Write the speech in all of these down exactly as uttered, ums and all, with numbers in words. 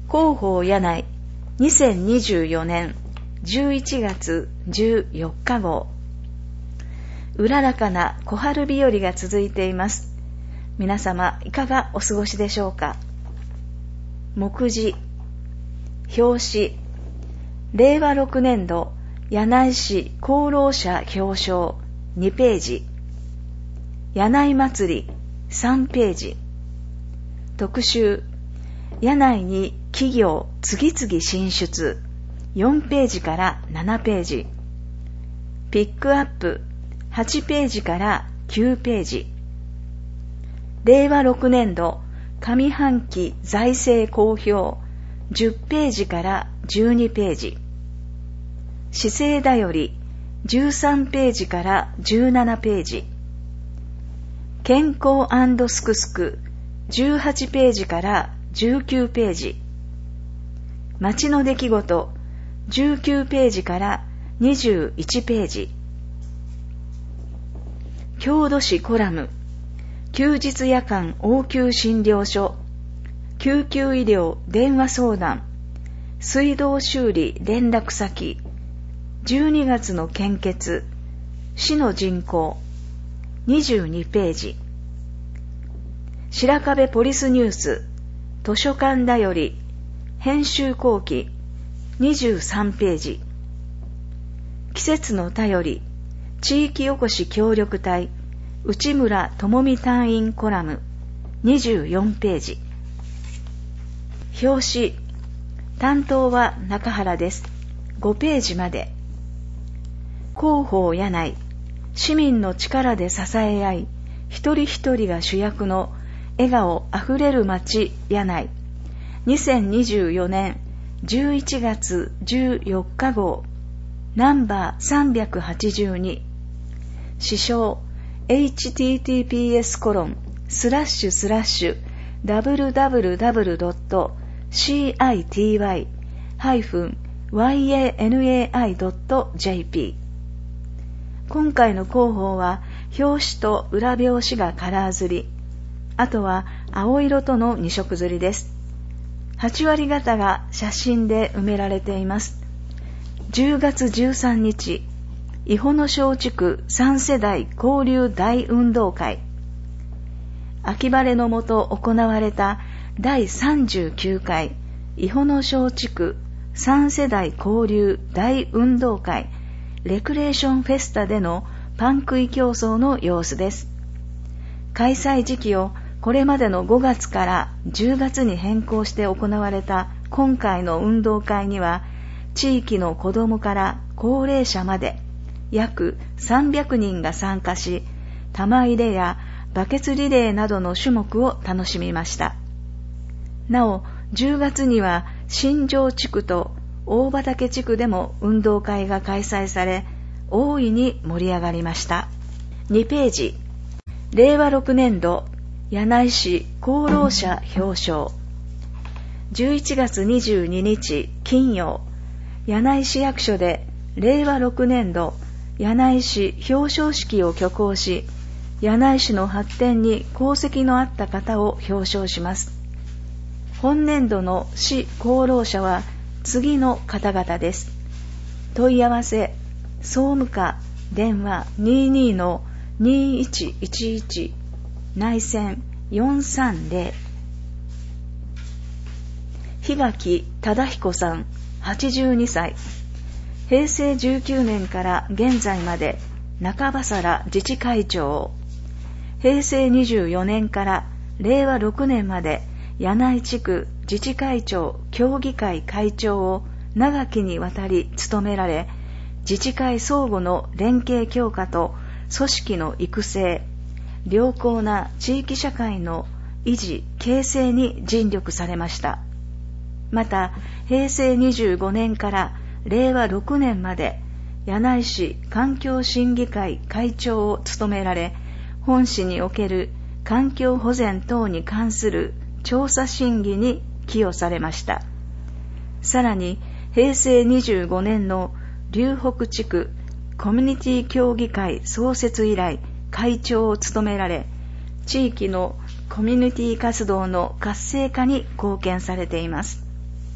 広報柳井にせんにじゅうよねんじゅういちがつじゅうよっか号。うららかな小春日和が続いています。皆様いかがお過ごしでしょうか。目次、表紙、れいわろくねんど柳井市功労者表彰にページ、柳井祭りさんページ、特集、柳井に企業次々進出よんページからななページ、ピックアップはちページからきゅうページ、れいわろくねんど上半期財政公表じゅっページからじゅうにページ、市政だよりじゅうさんページからじゅうななページ、健康&すくすくじゅうはちページからじゅうきゅうページ、街の出来事じゅうきゅうページからにじゅういちページ、郷土史コラム、休日夜間応急診療所、救急医療電話相談、水道修理連絡先、じゅうにがつの献血、市の人口、にじゅうにページ、白壁ポリスニュース、図書館だより、編集後期、にじゅうさんページ、季節の便り、地域おこし協力隊、内村智美隊員コラム、にじゅうよんページ、表紙、担当は中原です。ごページまで。広報柳井、市民の力で支え合い、一人一人が主役の笑顔あふれる街柳井、にせんにじゅうよねんじゅういちがつじゅうよっか号、ナンバーさんびゃくはちじゅうに、詩唱 エイチティーティーピーエス コロンスラッシュスラッシュ ダブリューダブリューダブリュードットシーアイティーワイ ハイフン ワイエーエヌエーアイ ドット ジェーピー。今回の広報は表紙と裏表紙がカラー刷り、あとは青色とのに色刷りです。はちわり方が写真で埋められています。じゅうがつじゅうさんにち、伊保野小地区さん世代交流大運動会。秋晴れのもと行われただいさんじゅうきゅうかい伊保野小地区さん世代交流大運動会レクレーションフェスタでのパン食い競争の様子です。開催時期をこれまでのごがつからじゅうがつに変更して行われた今回の運動会には、地域の子どもから高齢者まで約さんびゃくにんが参加し、玉入れやバケツリレーなどの種目を楽しみました。なお、じゅうがつには新庄地区と大畑地区でも運動会が開催され、大いに盛り上がりました。にページ、れいわろくねんど柳井市功労者表彰。じゅういちがつにじゅうににち金曜、柳井市役所でれいわろくねんど柳井市表彰式を挙行し、柳井市の発展に功績のあった方を表彰します。本年度の市功労者は次の方々です。問い合わせ、総務課電話 にじゅうに のにいちいちいち 内線よんさんぜろ、檜垣忠彦さんはちじゅうにさい、へいせいじゅうきゅうねんから現在まで中羽原自治会長、へいせいにじゅうよねんかられいわろくねんまで柳井地区自治会長協議会会長を長きにわたり務められ、自治会相互の連携強化と組織の育成、良好な地域社会の維持・形成に尽力されました。また、へいせいにじゅうごねんかられいわろくねんまで柳井市環境審議会会長を務められ、本市における環境保全等に関する調査審議に寄与されました。さらに、へいせいにじゅうごねんの龍北地区コミュニティ協議会創設以来会長を務められ、地域のコミュニティ活動の活性化に貢献されています。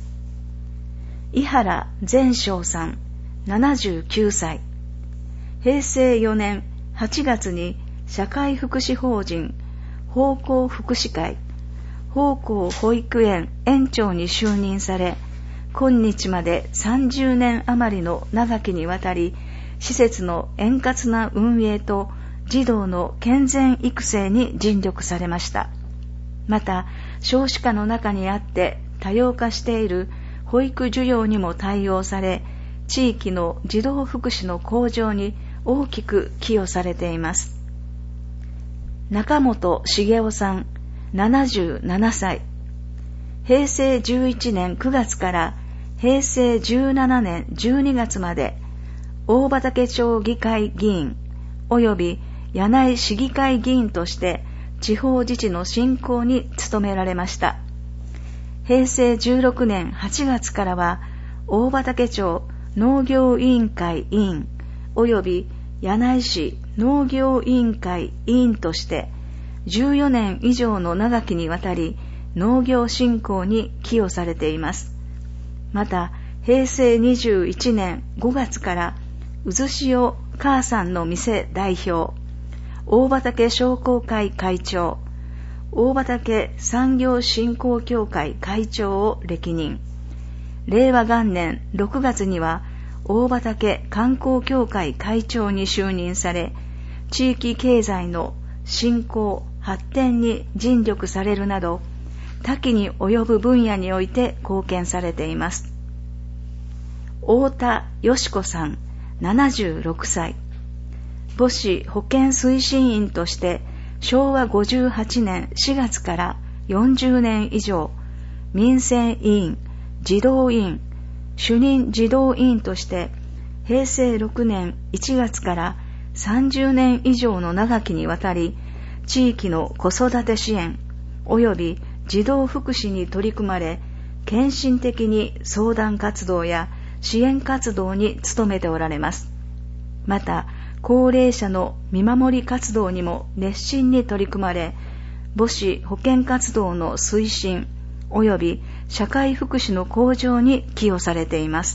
井原善章さんななじゅうきゅうさい、へいせいよねんはちがつに社会福祉法人芳香福祉会芳香保育園園長に就任され、今日までさんじゅうねん余りの長きにわたり、施設の円滑な運営と児童の健全育成に尽力されました。また、少子化の中にあって多様化している保育需要にも対応され、地域の児童福祉の向上に大きく寄与されています。中本茂雄さんななじゅうななさい、へいせいじゅういちねんくがつからへいせいじゅうななねんじゅうにがつまで大畑町議会議員及び柳井市議会議員として地方自治の振興に努められました。へいせいじゅうろくねんはちがつからは大畑町農業委員会委員及び柳井市農業委員会委員としてじゅうよねん以上の長きにわたり農業振興に寄与されています。また、へいせいにじゅういちねんごがつから渦潮母さんの店代表、大畑商工会会長、大畑産業振興協会会長を歴任。れいわがんねんろくがつには大畑観光協会会長に就任され、地域経済の振興・発展に尽力されるなど、多岐に及ぶ分野において貢献されています。太田よし子さんななじゅうろくさい、母子保健推進員としてしょうわごじゅうはちねんしがつからよんじゅうねん以上、民生委員、児童委員、主任児童委員としてへいせいろくねんいちがつからさんじゅうねん以上の長きにわたり、地域の子育て支援及び児童福祉に取り組まれ、献身的に相談活動や支援活動に努めておられます。また、高齢者の見守り活動にも熱心に取り組まれ、母子保健活動の推進及び社会福祉の向上に寄与されています。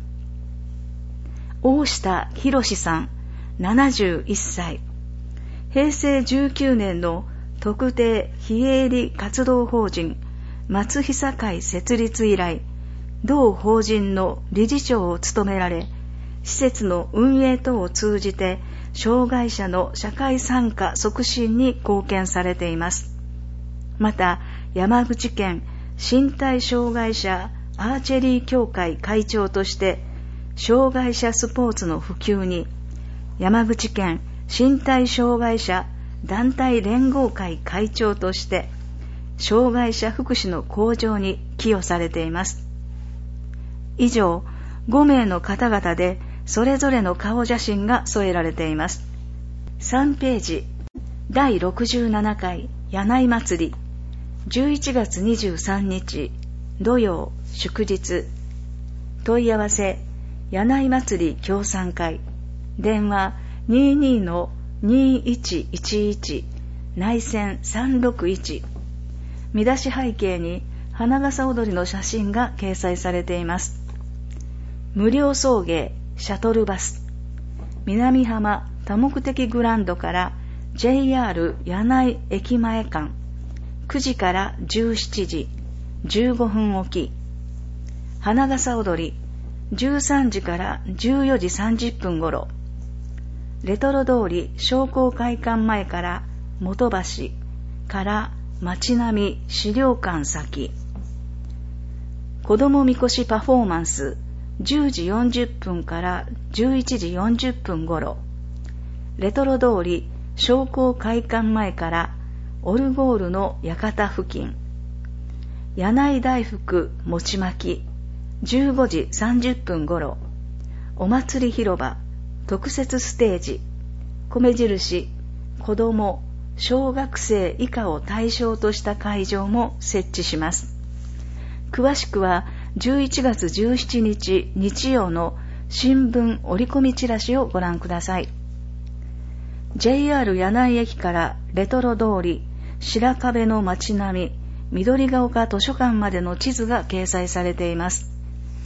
大下博さんななじゅういっさい、へいせいじゅうきゅうねんの特定非営利活動法人松久会設立以来、同法人の理事長を務められ、施設の運営等を通じて障害者の社会参加促進に貢献されています。また、山口県身体障害者アーチェリー協会会長として障害者スポーツの普及に、山口県身体障害者団体連合会会長として障害者福祉の向上に寄与されています。以上、ごめいの方々でそれぞれの顔写真が添えられています。さんページ、だいろくじゅうななかい柳井祭り、じゅういちがつにじゅうさんにち土曜祝日。問い合わせ、柳井祭り協賛会、電話 にじゅうに にいちいちいち 内線さんろくいち。見出し背景に花笠踊りの写真が掲載されています。無料送迎シャトルバス、南浜多目的グランドから ジェイアール 柳井駅前間、くじからじゅうしちじ、じゅうごふんおき。花笠踊り、じゅうさんじからじゅうよじさんじゅっぷん頃。レトロ通り商工会館前から元橋から町並み資料館先。子どもみこしパフォーマンス、じゅうじよんじゅっぷんからじゅういちじよんじゅっぷん頃。レトロ通り商工会館前からオルゴールの館付近。柳井大福餅巻き、じゅうごじさんじゅっぷん頃。お祭り広場特設ステージ、米印子ども小学生以下を対象とした会場も設置します。詳しくはじゅういちがつじゅうしちにち日曜の新聞折り込みチラシをご覧ください。 ジェイアール 柳井駅からレトロ通り白壁の街並み緑が丘図書館までの地図が掲載されています。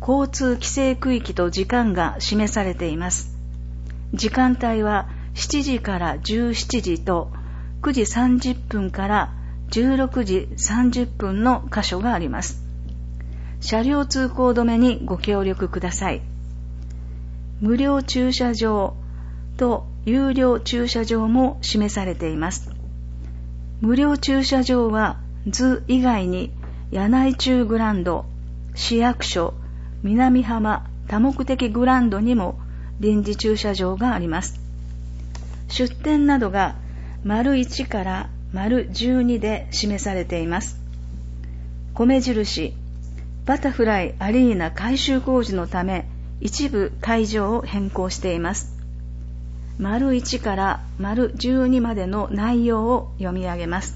交通規制区域と時間が示されています。時間帯はしちじからじゅうしちじとくじさんじゅっぷんからじゅうろくじさんじゅっぷんの箇所があります。車両通行止めにご協力ください。無料駐車場と有料駐車場も示されています。無料駐車場は図以外に柳井中グランド、市役所、南浜多目的グランドにも臨時駐車場があります。出店などが丸いちから丸じゅうにで示されています。米印、バタフライアリーナ改修工事のため一部会場を変更しています。丸いちから丸じゅうにまでの内容を読み上げます。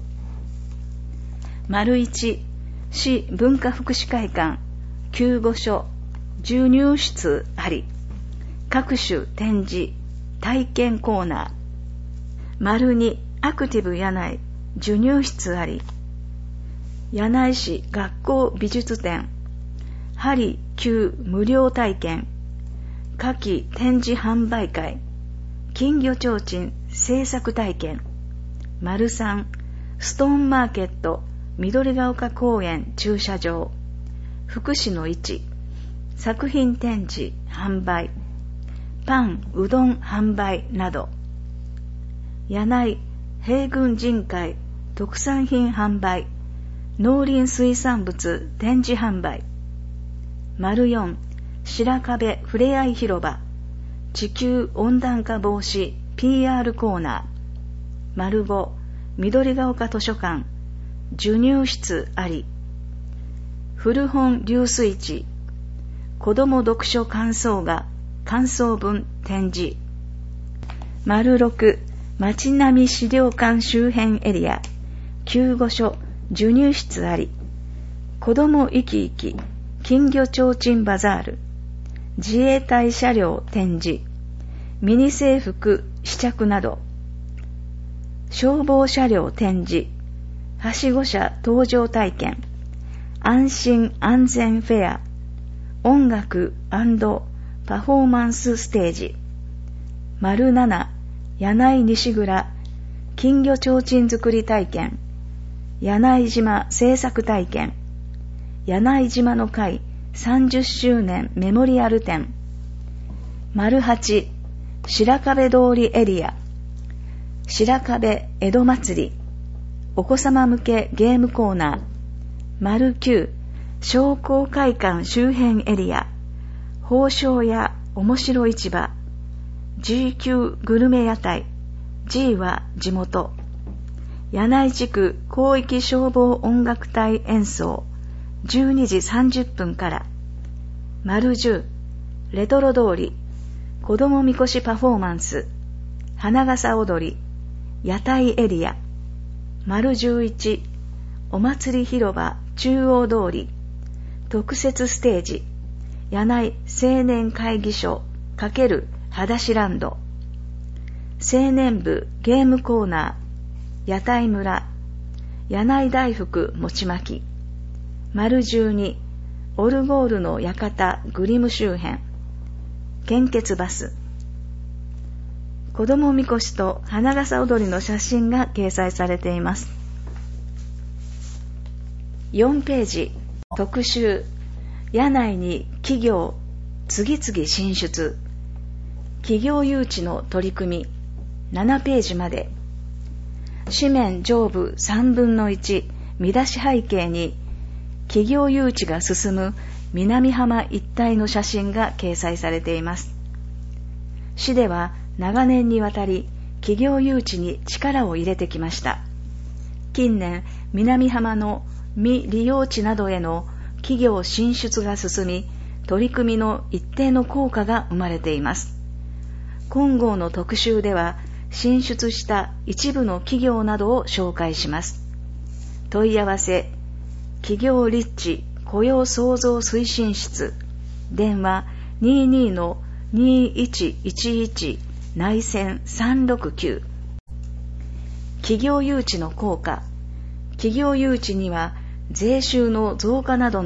丸いち、市文化福祉会館、救護所、授乳室あり、各種展示、体験コーナー。丸に、アクティブ柳井、授乳室あり、柳井市学校美術展、針灸無料体験、夏季展示販売会、金魚提灯制作体験。丸さん、ストーンマーケット、緑が丘公園駐車場、福祉の位置、作品展示販売、パンうどん販売など。柳井平郡人会特産品販売、農林水産物展示販売。丸よん、白壁ふれあい広場、地球温暖化防止 ピーアール コーナー。丸ご、緑が丘図書館、授乳室あり、古本流水池、子ども読書感想画感想文展示。丸ろく、町並資料館周辺エリア、救護所授乳室あり、子ども生き生き金魚提灯バザール、自衛隊車両展示、ミニ制服試着など。消防車両展示、はしご車搭乗体験、安心安全フェア、音楽&パフォーマンスステージ。丸なな、柳井西蔵金魚提灯作り体験、柳井島制作体験、柳井島の会さんじゅっしゅうねんメモリアル展。丸はち、白壁通りエリア、白壁江戸祭り、お子様向けゲームコーナー。丸きゅう、商工会館周辺エリア、宝生屋面白市場、ジーキュー グルメ屋台、G は地元。柳井地区広域消防音楽隊演奏、じゅうにじさんじゅっぷんから。丸じゅう、レトロ通り、子どもみこしパフォーマンス、花笠踊り、屋台エリア。丸じゅういち、お祭り広場中央通り、特設ステージ、柳井青年会議所×裸足ランド、青年部ゲームコーナー、屋台村、柳井大福餅巻き。丸じゅうに、オルゴールの館グリム周辺、献血バス。子どもみこしと花笠踊りの写真が掲載されています。よんページ、特集、柳井に企業次々進出、企業誘致の取り組み。ななページまで。紙面上部さんぶんのいち、見出し背景に企業誘致が進む南浜一帯の写真が掲載されています。市では長年にわたり企業誘致に力を入れてきました。近年、南浜の未利用地などへの企業進出が進み、取り組みの一定の効果が生まれています。今号の特集では、進出した一部の企業などを紹介します。問い合わせ、企業立地雇用創造推進室、電話 にじゅうに の にいちいちいち 内線さんろくきゅう。企業誘致の効果。企業誘致には税収の増加などの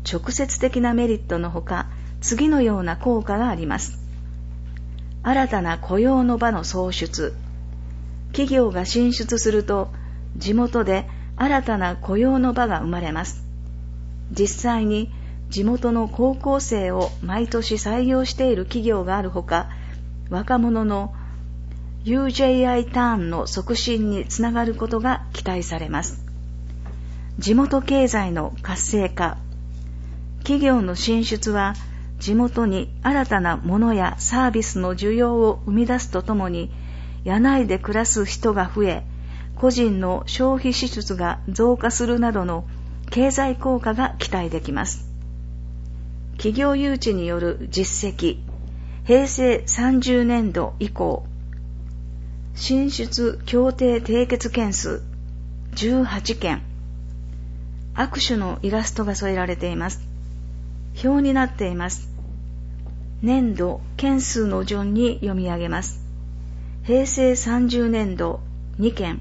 直接的なメリットのほか、次のような効果があります。新たな雇用の場の創出。企業が進出すると、地元で新たな雇用の場が生まれます。実際に地元の高校生を毎年採用している企業があるほか、若者の ユージェーアイ ターンの促進につながることが期待されます。地元経済の活性化。企業の進出は地元に新たなものやサービスの需要を生み出すとともに、柳井で暮らす人が増え、個人の消費支出が増加するなどの経済効果が期待できます。企業誘致による実績。へいせいさんじゅうねんど以降、進出協定締結件数じゅうはちけん。握手のイラストが添えられています。表になっています。年度件数の順に読み上げます。へいせいさんじゅうねんどにけん、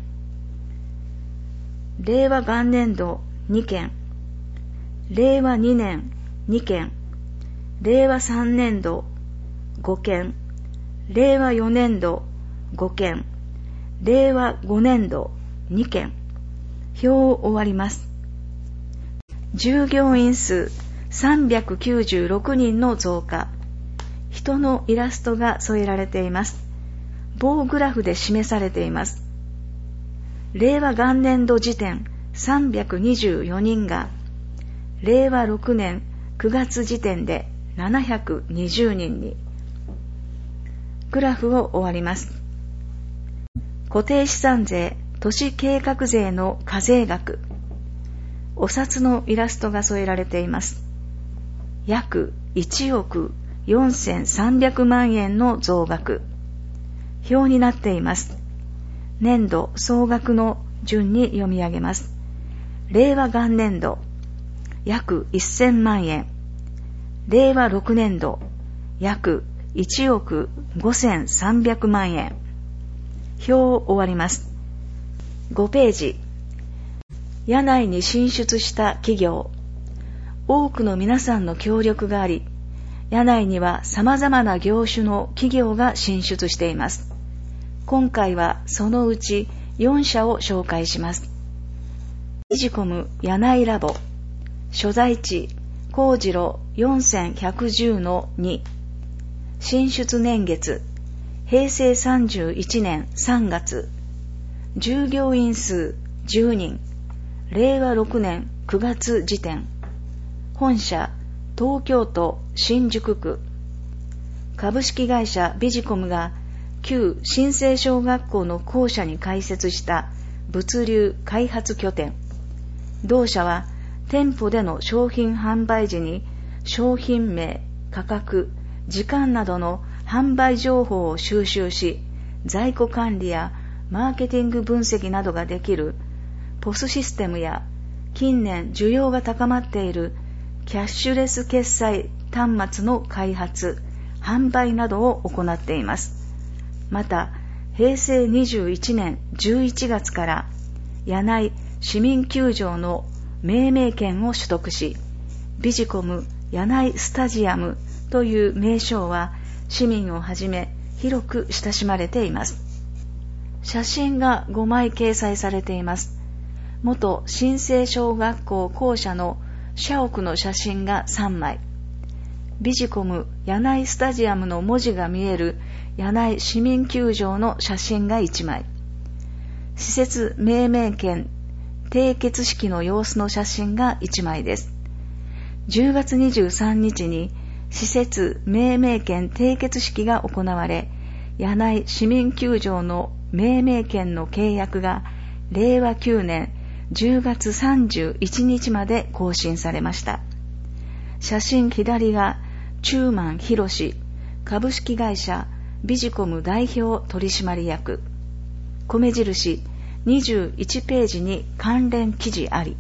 れいわ元年度にけん、れいわにねんにけん、れいわさんねんどごけん、れいわよねんどごけん、れいわごねんどにけん。表を終わります。従業員数さんびゃくきゅうじゅうろくにんの増加。人のイラストが添えられています。棒グラフで示されています。れいわ元年度時点さんびゃくにじゅうよにんが、れいわろくねんくがつ時点でななひゃくにじゅうにんに。グラフを終わります。固定資産税、都市計画税の課税額。お札のイラストが添えられています。約いちおくよんせんさんびゃくまんえんの増額。表になっています。年度総額の順に読み上げます。れいわ元年度、約せんまんえん。れいわろくねんど、約いちおくごせんさんびゃくまんえん。表を終わります。ごページ。柳井に進出した企業。多くの皆さんの協力があり、柳井には様々な業種の企業が進出しています。今回はそのうちよんしゃを紹介します。ビジコム柳井ラボ。所在地、幸次郎よんせんひゃくじゅうのに。進出年月、へいせいさんじゅういちねんさんがつ。従業員数じゅうにん。れいわろくねんくがつ時点。本社、東京都新宿区。株式会社ビジコムが旧新生小学校の校舎に開設した物流開発拠点。同社は店舗での商品販売時に商品名、価格、時間などの販売情報を収集し、在庫管理やマーケティング分析などができるポスシステムや、近年需要が高まっているキャッシュレス決済端末の開発、販売などを行っています。また、へいせいにじゅういちねんじゅういちがつから柳井市民球場の命名権を取得し、ビジコム柳井スタジアムという名称は市民をはじめ広く親しまれています。写真がごまい掲載されています。元新生小学校校舎の社屋の写真がさんまい。ビジコム柳井スタジアムの文字が見える柳井市民球場の写真がいちまい。施設命名権締結式の様子の写真がいちまいです。じゅうがつにじゅうさんにちに施設命名権締結式が行われ、柳井市民球場の命名権の契約がれいわきゅうねんじゅうがつさんじゅういちにちまで更新されました。写真左が中満博士株式会社ビジコム代表取締役。米印にじゅういちページに関連記事あり。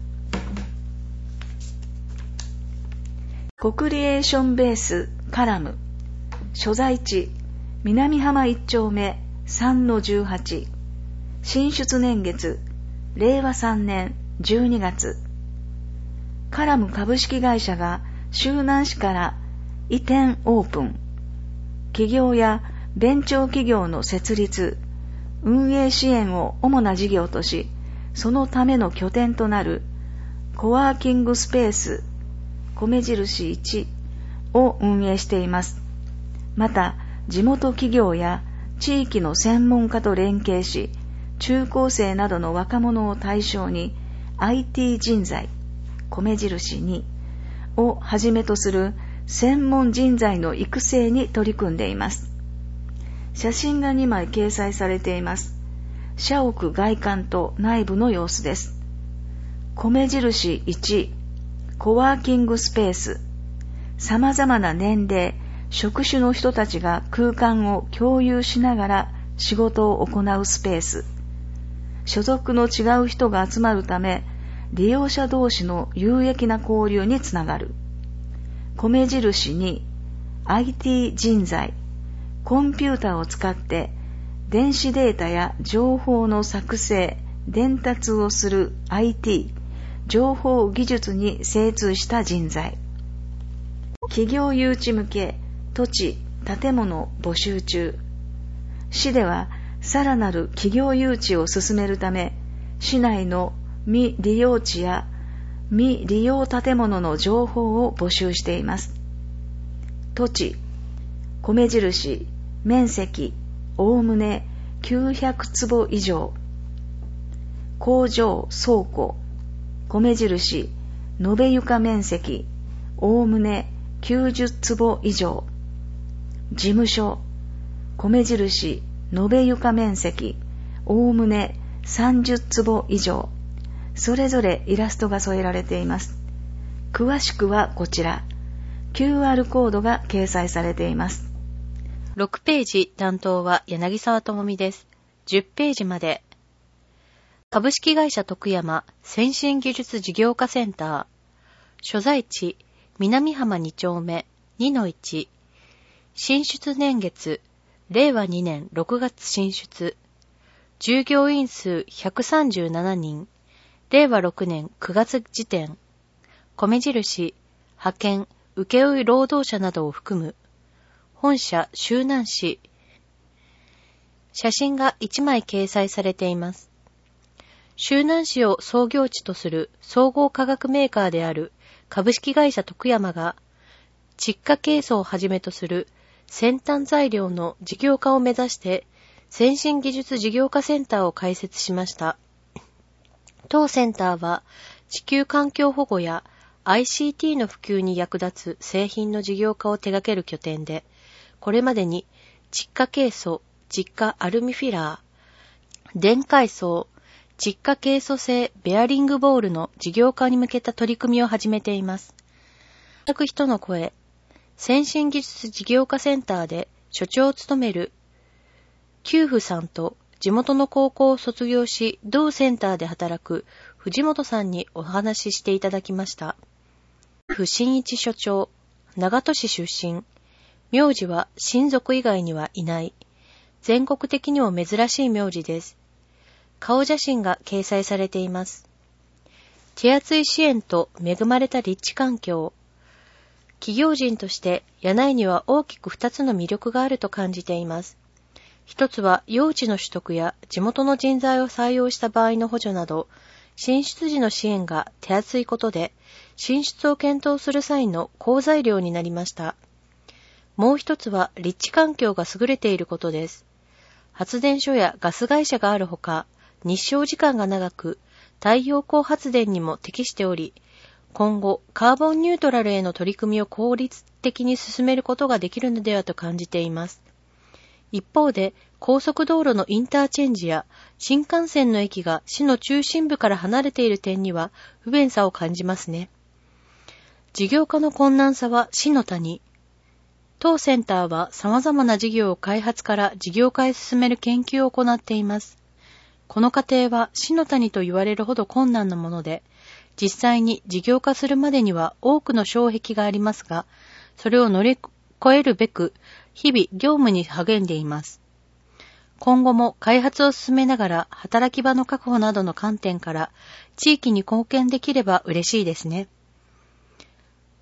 コクリエーションベースカラム。所在地南浜いっちょうめさんのじゅうはち。進出年月れいわさんねんじゅうにがつ。 カラム株式会社が周南市から移転オープン、企業やベンチャー企業の設立、運営支援を主な事業とし、そのための拠点となるコワーキングスペース米印いちを運営しています。また、地元企業や地域の専門家と連携し、中高生などの若者を対象に アイティー 人材米印にをはじめとする専門人材の育成に取り組んでいます。写真がにまい掲載されています。社屋外観と内部の様子です。米印いちコワーキングスペース、様々な年齢、職種の人たちが空間を共有しながら仕事を行うスペース。所属の違う人が集まるため、利用者同士の有益な交流につながる。米印に アイティー 人材、コンピューターを使って電子データや情報の作成、伝達をする アイティー、情報技術に精通した人材。企業誘致向け土地、建物募集中。市ではさらなる企業誘致を進めるため、市内の未利用地や未利用建物の情報を募集しています。土地、米印、面積、おおむねきゅうひゃくつぼ以上。工場、倉庫、米印、延べ床面積、おおむねきゅうじゅうつぼ以上。事務所、米印、延べ床面積、おおむねさんじゅうつぼ以上。それぞれイラストが添えられています。詳しくはこちら。キューアール コードが掲載されています。 ろくページ担当は柳沢智美です。じゅっページまで。株式会社徳山先進技術事業化センター。所在地、南浜に丁目 にのいち。進出年月、れいわにねんろくがつ進出。従業員数ひゃくさんじゅうななにん。れいわろくねんくがつ時点。米印、派遣、請負労働者などを含む。本社、周南市。写真がいちまい掲載されています。周南市を創業地とする総合化学メーカーである株式会社徳山が、窒化ケイ素をはじめとする先端材料の事業化を目指して先進技術事業化センターを開設しました。当センターは地球環境保護や アイシーティー の普及に役立つ製品の事業化を手掛ける拠点で、これまでに窒化ケイ素、窒化アルミフィラー、電解層、窒化ケイ素製ベアリングボールの事業化に向けた取り組みを始めています。働く人の声、先進技術事業化センターで所長を務める給付さんと地元の高校を卒業し、同センターで働く藤本さんにお話ししていただきました。給付新一所長、長門市出身、名字は親族以外にはいない。全国的にも珍しい名字です。顔写真が掲載されています。手厚い支援と恵まれた立地環境。企業人として柳井には大きく二つの魅力があると感じています。一つは用地の取得や地元の人材を採用した場合の補助など、進出時の支援が手厚いことで、進出を検討する際の好材料になりました。もう一つは立地環境が優れていることです。発電所やガス会社があるほか、日照時間が長く、太陽光発電にも適しており、今後カーボンニュートラルへの取り組みを効率的に進めることができるのではと感じています。一方で、高速道路のインターチェンジや新幹線の駅が市の中心部から離れている点には不便さを感じますね。事業化の困難さは市の谷。当センターは様々な事業を開発から事業化へ進める研究を行っています。この過程は市の谷と言われるほど困難なもので、実際に事業化するまでには多くの障壁がありますが、それを乗り越えるべく、日々業務に励んでいます。今後も開発を進めながら働き場の確保などの観点から地域に貢献できれば嬉しいですね。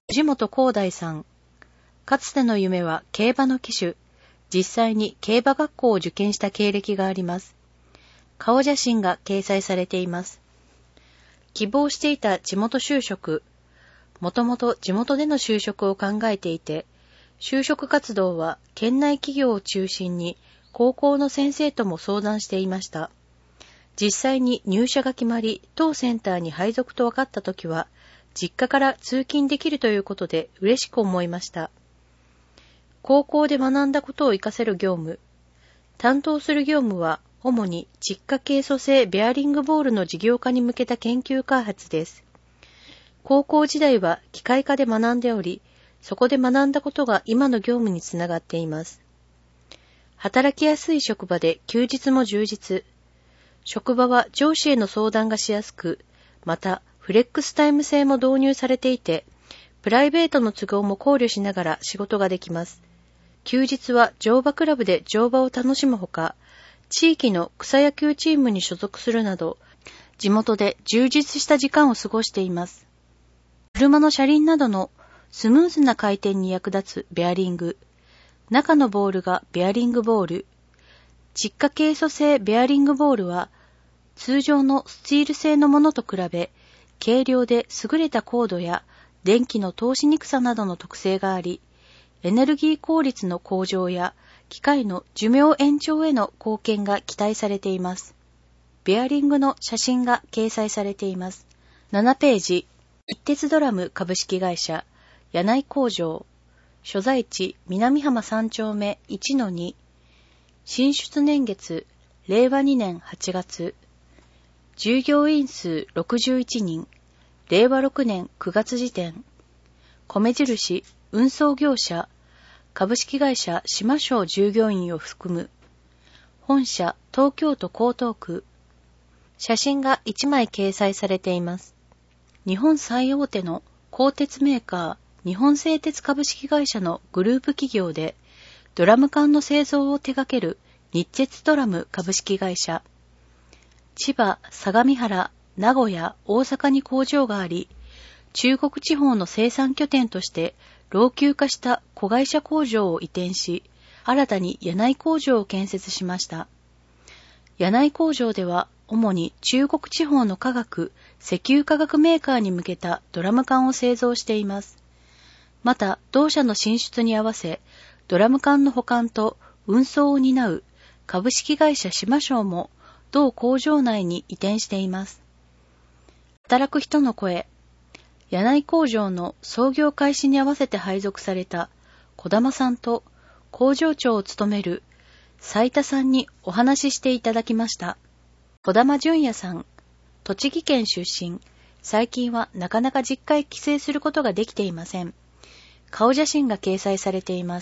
藤本光大さん。かつての夢は競馬の騎手。実際に競馬学校を受験した経歴があります。顔写真が掲載されています。希望していた地元就職。もともと地元での就職を考えていて、就職活動は県内企業を中心に高校の先生とも相談していました。実際に入社が決まり、当センターに配属と分かったときは、実家から通勤できるということで嬉しく思いました。高校で学んだことを活かせる業務。担当する業務は、主に窒化ケイ素性ベアリングボールの事業化に向けた研究開発です。高校時代は機械科で学んでおり、そこで学んだことが今の業務につながっています。働きやすい職場で休日も充実。職場は上司への相談がしやすく、またフレックスタイム制も導入されていて、プライベートの都合も考慮しながら仕事ができます。休日は乗馬クラブで乗馬を楽しむほか、地域の草野球チームに所属するなど、地元で充実した時間を過ごしています。車の車輪などのスムーズな回転に役立つベアリング。中のボールがベアリングボール。窒化ケイ素性ベアリングボールは、通常のスチール製のものと比べ、軽量で優れた硬度や電気の通しにくさなどの特性があり、エネルギー効率の向上や機械の寿命延長への貢献が期待されています。ベアリングの写真が掲載されています。ななページ、一鉄ドラム株式会社、柳井工場、所在地南浜三丁目 いちのに、進出年月、れいわにねんはちがつ、従業員数ろくじゅういちにん、れいわろくねんくがつ時点、米印、運送業者、株式会社島商従業員を含む、本社東京都江東区、写真がいちまい掲載されています。日本最大手の鋼鉄メーカー、日本製鉄株式会社のグループ企業で、ドラム缶の製造を手掛ける日鉄ドラム株式会社。千葉、相模原、名古屋、大阪に工場があり、中国地方の生産拠点として老朽化した子会社工場を移転し、新たに柳井工場を建設しました。柳井工場では、主に中国地方の化学、石油化学メーカーに向けたドラム缶を製造しています。また、同社の進出に合わせ、ドラム缶の保管と運送を担う株式会社島商も同工場内に移転しています。働く人の声。柳井工場の創業開始に合わせて配属された小玉さんと工場長を務める斉田さんにお話ししていただきました。小玉淳也さん、栃木県出身。最近はなかなか実家へ帰省することができていません。顔写真が掲載されています。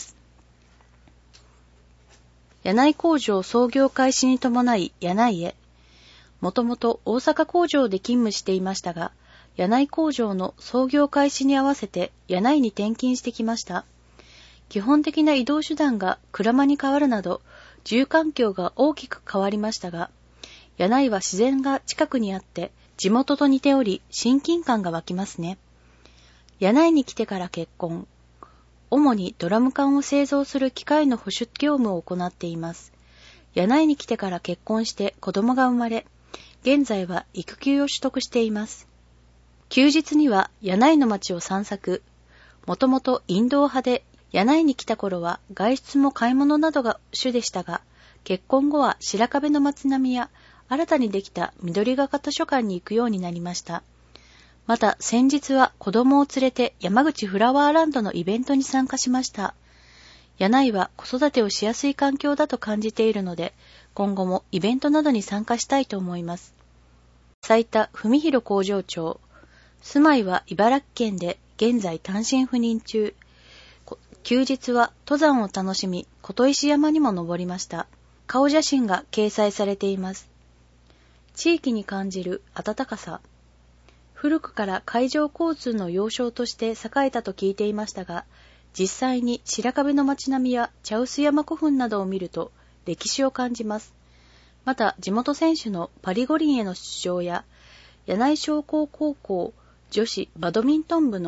柳井工場創業開始に伴い柳井へ。もともと大阪工場で勤務していましたが、柳井工場の創業開始に合わせて柳井に転勤してきました。基本的な移動手段が車に変わるなど、住環境が大きく変わりましたが、柳井は自然が近くにあって、地元と似ており親近感が湧きますね。柳井に来てから結婚。主にドラム缶を製造する機械の保守業務を行っています。柳井に来てから結婚して子供が生まれ、現在は育休を取得しています。休日には柳井の街を散策。もともとインド派で、柳井に来た頃は外出も買い物などが主でしたが、結婚後は白壁の街並みや新たにできた緑ヶ丘図書館に行くようになりました。また先日は子供を連れて山口フラワーランドのイベントに参加しました。柳井は子育てをしやすい環境だと感じているので、今後もイベントなどに参加したいと思います。斉田文弘工場長。住まいは茨城県で現在単身赴任中。休日は登山を楽しみ、琴石山にも登りました。顔写真が掲載されています。地域に感じる温かさ。古くから海上交通の要衝として栄えたと聞いていましたが、実際に白壁の街並みや茶臼山古墳などを見ると歴史を感じます。また地元選手のパリ五輪への出場や、柳井商工高校女子バドミントン部の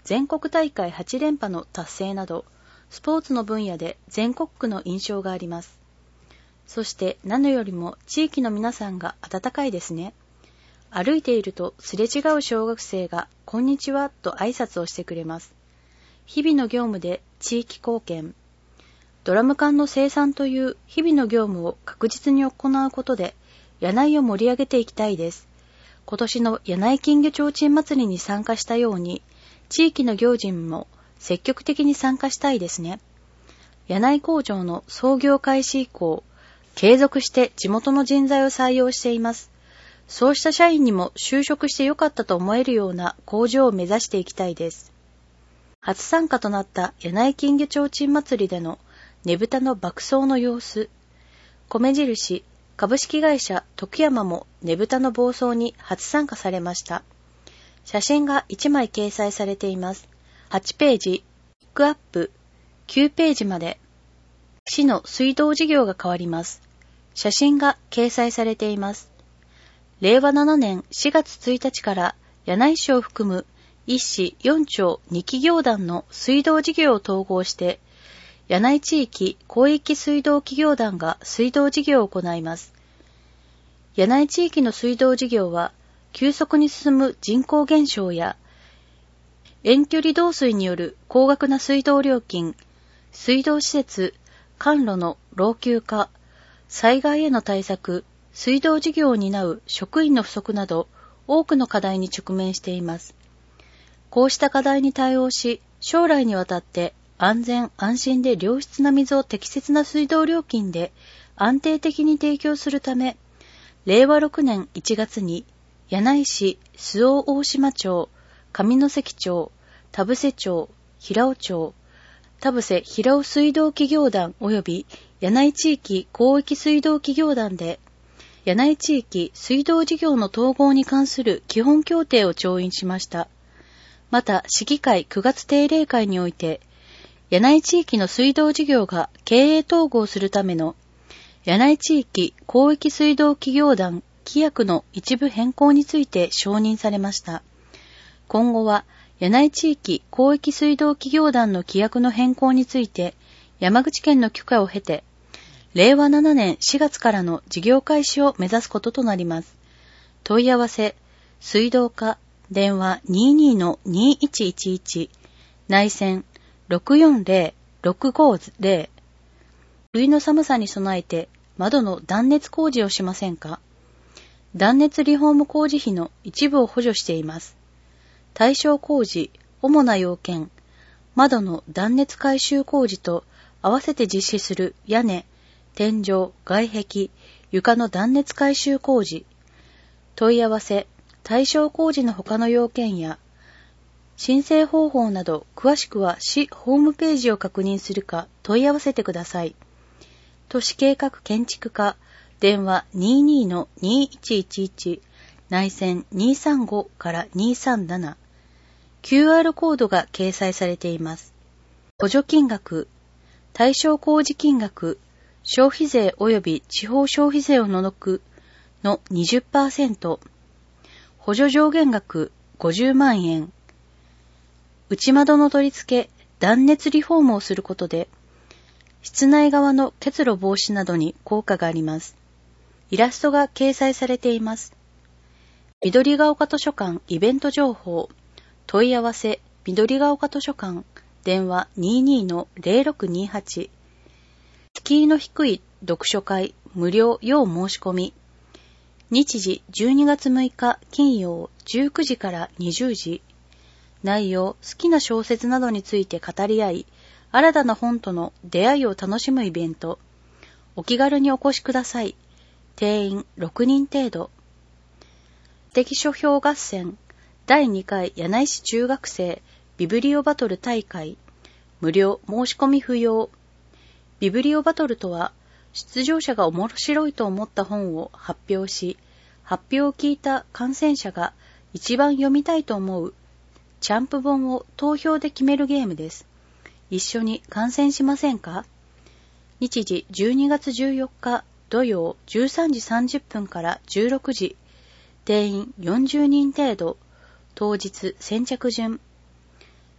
全国大会はちれんぱの達成など、スポーツの分野で全国区の印象があります。そして何よりも地域の皆さんが温かいですね。歩いているとすれ違う小学生がこんにちはと挨拶をしてくれます。日々の業務で地域貢献。ドラム缶の生産という日々の業務を確実に行うことで柳井を盛り上げていきたいです。今年の柳井金魚ちょうちん祭りに参加したように地域の行事も積極的に参加したいですね。柳井工場の創業開始以降、継続して地元の人材を採用しています。そうした社員にも就職してよかったと思えるような工場を目指していきたいです。初参加となった柳井金魚ちょうちん祭りでのねぶたの爆走の様子。米印株式会社徳山もねぶたの暴走に初参加されました。写真がいちまい掲載されています。はちページ、ピックアップ、きゅうページまで。市の水道事業が変わります。写真が掲載されています。れいわななねんしがつついたちから柳井市を含むいっしよんちょうに企業団の水道事業を統合して、柳井地域広域水道企業団が水道事業を行います。柳井地域の水道事業は、急速に進む人口減少や、遠距離導水による高額な水道料金、水道施設、管路の老朽化、災害への対策、水道事業を担う職員の不足など、多くの課題に直面しています。こうした課題に対応し、将来にわたって安全安心で良質な水を適切な水道料金で安定的に提供するため、れいわろくねんいちがつに柳井市周防大島町、上関町、田伏町、平尾町、田伏平尾水道企業団及び柳井地域広域水道企業団で柳井地域水道事業の統合に関する基本協定を調印しました。また、市議会くがつ定例会において、柳井地域の水道事業が経営統合するための柳井地域広域水道企業団規約の一部変更について承認されました。今後は柳井地域広域水道企業団の規約の変更について山口県の許可を経て、れいわななねんしがつからの事業開始を目指すこととなります。問い合わせ、水道課、電話 にじゅうに の にいちいちいち、内線 ろくよんぜろ ろくごぜろ。冬の寒さに備えて窓の断熱工事をしませんか？断熱リフォーム工事費の一部を補助しています。対象工事、主な要件、窓の断熱改修工事と合わせて実施する屋根、天井、外壁、床の断熱改修工事。問い合わせ、対象工事の他の要件や、申請方法など詳しくは市ホームページを確認するか問い合わせてください。都市計画建築課、電話 にじゅうに の にいちいちいち、内線にさんごからにさんなな。キューアール コードが掲載されています。補助金額、対象工事金額、消費税及び地方消費税を除くの にじゅっパーセント、補助上限額ごじゅうまんえん、内窓の取り付け、断熱リフォームをすることで、室内側の結露防止などに効果があります。イラストが掲載されています。緑が丘図書館イベント情報、問い合わせ、緑が丘図書館、電話 にじゅうに の ぜろろくにはち。敷居の低い読書会、無料要申し込み。日時じゅうにがつむいか金曜じゅうくじからにじゅうじ。内容、好きな小説などについて語り合い、新たな本との出会いを楽しむイベント。お気軽にお越しください。定員ろくにん程度。知的書評合戦だいにかい柳井市中学生ビブリオバトル大会。無料申し込み不要。ビブリオバトルとは、出場者が面白いと思った本を発表し、発表を聞いた観戦者が一番読みたいと思うチャンプ本を投票で決めるゲームです。一緒に観戦しませんか？日時じゅうにがつじゅうよっか土曜じゅうさんじさんじゅっぷんからじゅうろくじ。定員よんじゅうにん程度。当日先着順。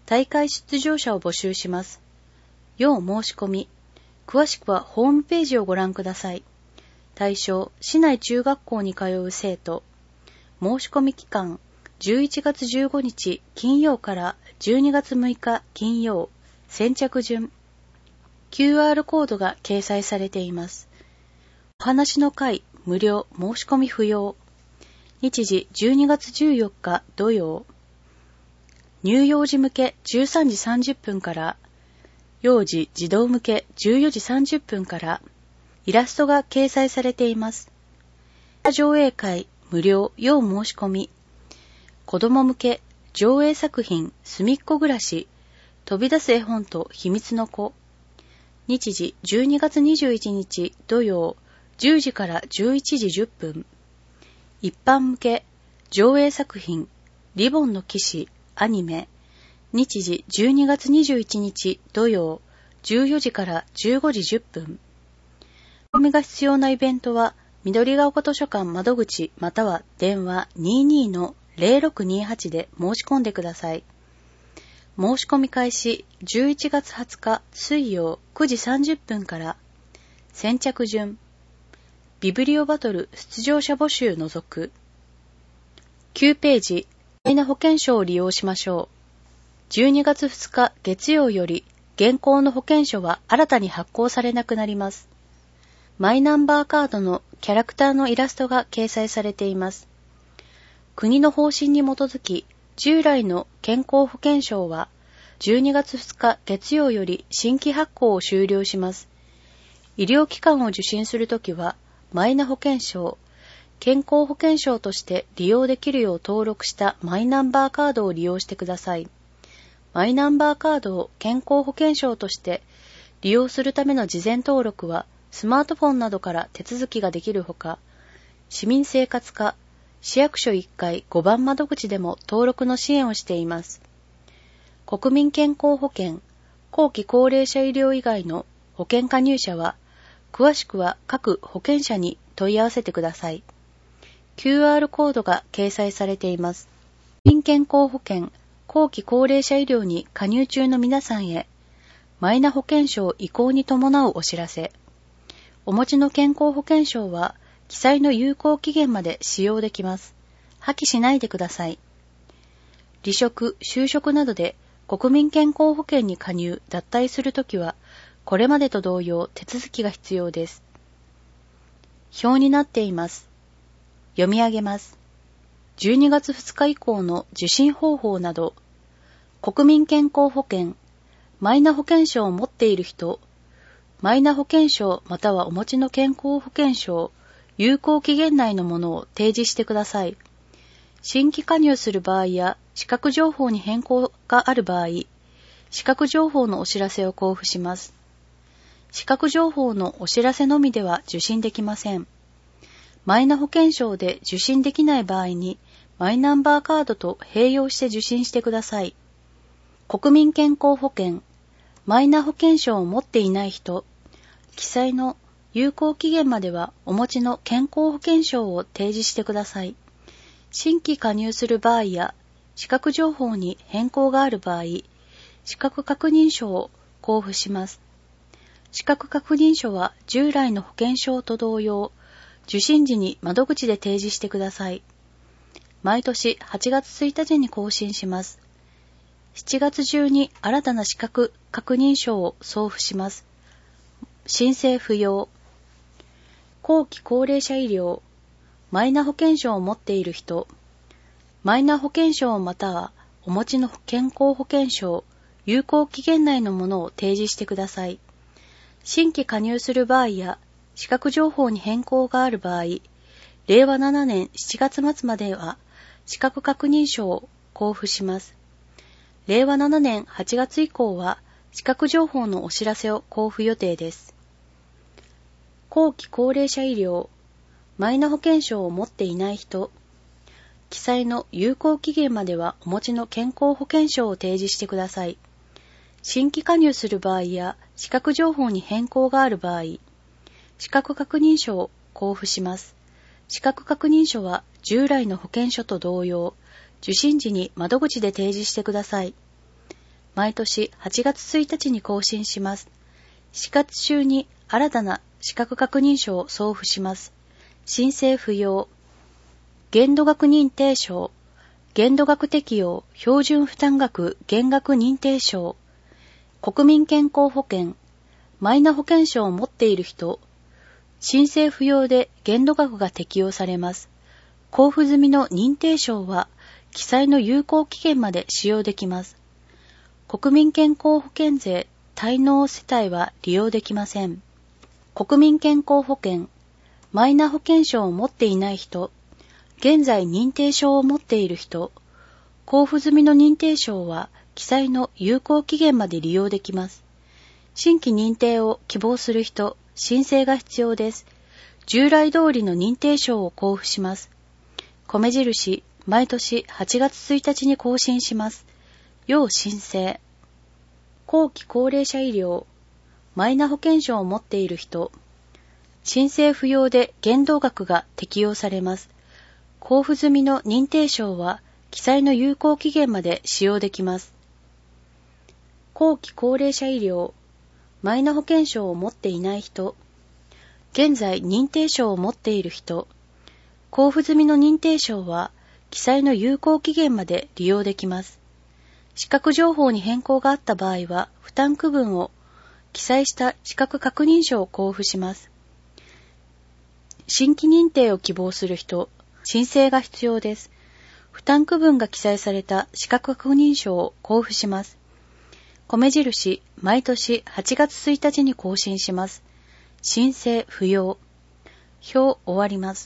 大会出場者を募集します。要申し込み。詳しくはホームページをご覧ください。対象、市内中学校に通う生徒。申し込み期間、じゅういちがつじゅうごにち金曜からじゅうにがつむいか金曜。先着順。キューアール コードが掲載されています。お話の会、無料、申し込み不要。日時じゅうにがつじゅうよっか土曜。乳幼児向けじゅうさんじさんじゅっぷんから、幼児児童向けじゅうよじさんじゅっぷんから、イラストが掲載されています。上映会、無料、要申し込み。子供向け上映作品、すみっこ暮らし、飛び出す絵本と秘密の子。日時じゅうにがつにじゅういちにち土曜、じゅうじからじゅういちじじゅっぷん。一般向け上映作品、リボンの騎士、アニメ。日時じゅうにがつにじゅういちにち土曜、じゅうよじからじゅうごじじゅっぷん。申し込みが必要なイベントは、緑が丘図書館窓口または電話 にじゅうに の ゼロろくにはち で申し込んでください。申し込み開始じゅういちがつはつか水曜くじさんじゅっぷんから。先着順。ビブリオバトル出場者募集除く。きゅうページ。マイナ保険証を利用しましょう。じゅうにがつふつか月曜より現行の保険証は新たに発行されなくなります。マイナンバーカードのキャラクターのイラストが掲載されています。国の方針に基づき、従来の健康保険証はじゅうにがつふつか月曜より新規発行を終了します。医療機関を受診するときは、マイナ保険証、健康保険証として利用できるよう登録したマイナンバーカードを利用してください。マイナンバーカードを健康保険証として利用するための事前登録はスマートフォンなどから手続きができるほか、市民生活課、市役所いっかいごばん窓口でも登録の支援をしています。国民健康保険、後期高齢者医療以外の保険加入者は、詳しくは各保険者に問い合わせてください。キューアール コードが掲載されています。国民健康保険、後期高齢者医療に加入中の皆さんへ、マイナ保険証移行に伴うお知らせ。お持ちの健康保険証は、記載の有効期限まで使用できます。破棄しないでください。離職、就職などで国民健康保険に加入、脱退するときは、これまでと同様手続きが必要です。表になっています。読み上げます。じゅうにがつふつか以降の受診方法など、国民健康保険、マイナ保険証を持っている人、マイナ保険証またはお持ちの健康保険証、有効期限内のものを提示してください。新規加入する場合や資格情報に変更がある場合、資格情報のお知らせを交付します。資格情報のお知らせのみでは受診できません。マイナ保険証で受診できない場合に、マイナンバーカードと併用して受診してください。国民健康保険、マイナ保険証を持っていない人、記載の有効期限まではお持ちの健康保険証を提示してください。新規加入する場合や資格情報に変更がある場合、資格確認書を交付します。資格確認書は従来の保険証と同様、受診時に窓口で提示してください。毎年はちがつついたちに更新します。しちがつ中に新たな資格確認書を送付します。申請不要。後期高齢者医療、マイナ保険証を持っている人、マイナ保険証またはお持ちの健康保険証、有効期限内のものを提示してください。新規加入する場合や資格情報に変更がある場合、れいわななねんしちがつまつまでは資格確認書を交付します。れいわななねんはちがつ以降は資格情報のお知らせを交付予定です。後期高齢者医療、マイナ保険証を持っていない人、記載の有効期限まではお持ちの健康保険証を提示してください。新規加入する場合や資格情報に変更がある場合、資格確認書を交付します。資格確認書は従来の保険証と同様、受診時に窓口で提示してください。 毎年はちがつついたちに更新します。しがつ中に新たな資格確認書を送付します。申請不要。限度額認定証。限度額適用標準負担額減額認定証。国民健康保険。マイナ保険証を持っている人。申請不要で限度額が適用されます。交付済みの認定証は記載の有効期限まで使用できます。国民健康保険税滞納世帯は利用できません。国民健康保険、マイナ保険証を持っていない人、現在認定証を持っている人、交付済みの認定証は記載の有効期限まで利用できます。新規認定を希望する人、申請が必要です。従来通りの認定証を交付します。米印、毎年はちがつついたちに更新します。要申請。後期高齢者医療、マイナ保険証を持っている人、申請不要で限度額が適用されます。交付済みの認定証は記載の有効期限まで使用できます。後期高齢者医療、マイナ保険証を持っていない人、現在認定証を持っている人、交付済みの認定証は記載の有効期限まで利用できます。資格情報に変更があった場合は、負担区分を記載した資格確認書を交付します。新規認定を希望する人、申請が必要です。負担区分が記載された資格確認書を交付します。米印、毎年はちがつついたちに更新します。申請不要。表終わります。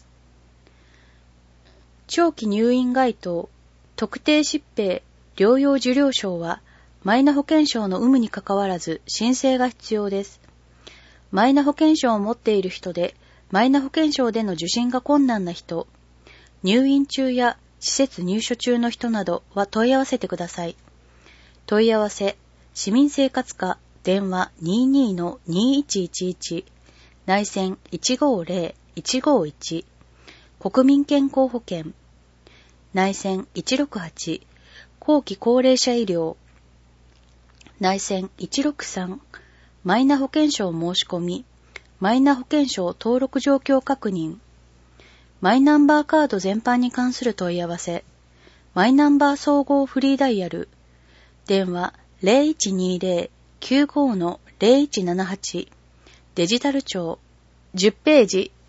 長期入院該当、特定疾病、療養受領証は、マイナ保険証の有無にかかわらず申請が必要です。マイナ保険証を持っている人で、マイナ保険証での受診が困難な人、入院中や施設入所中の人などは問い合わせてください。問い合わせ、市民生活課、電話 にじゅうにのにいちいちいち、内線 いちごーぜろいちごーいち、国民健康保険、内線いちろくはち、後期高齢者医療、内線いちろくさん、マイナ保険証申し込み、マイナ保険証登録状況確認、マイナンバーカード全般に関する問い合わせ、マイナンバー総合フリーダイヤル、電話 ゼロいちにゼロ きゅうごのゼロいちななはち、デジタル庁、じゅっページ